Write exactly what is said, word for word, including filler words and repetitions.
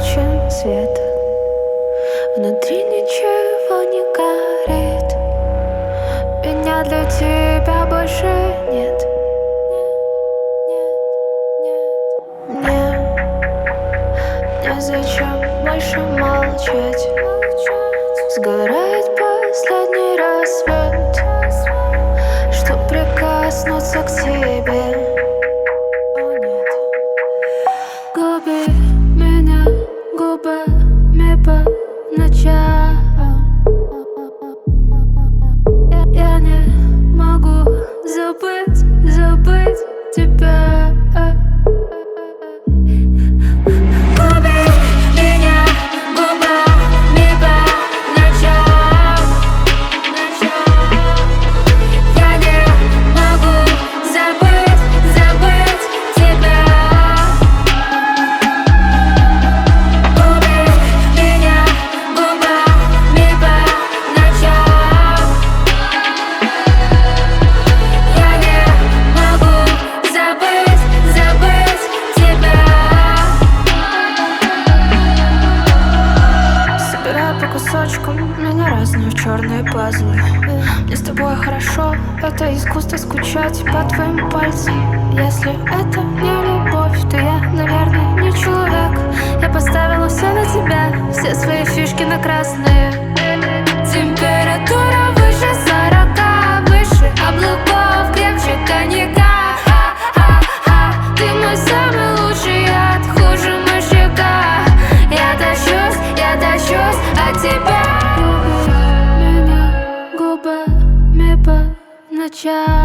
выключен свет, внутри ничего не горит. Меня для тебя больше нет. Мне незачем больше молчать. Сгорает последний рассвет, чтоб прикоснуться к тебе. Губи меня губами по ночам. Я, я не могу забыть, забыть тебя. Губи меня губами по ночам, ночам. Я не могу забыть, забыть тебя. Меня разные в черные пазлы. Мне с тобой хорошо, это искусство скучать по твоим пальцам. Если это не любовь, то я, наверное, не человек. Я поставила все на тебя, все свои фишки на красные. Температура выше сорока, выше облаков, крепче коньяка. Ха-ха-ха, ты мой самый лучший яд, хуже мышьяка. Я тащусь, я тащусь от тебя. Губами по ночам.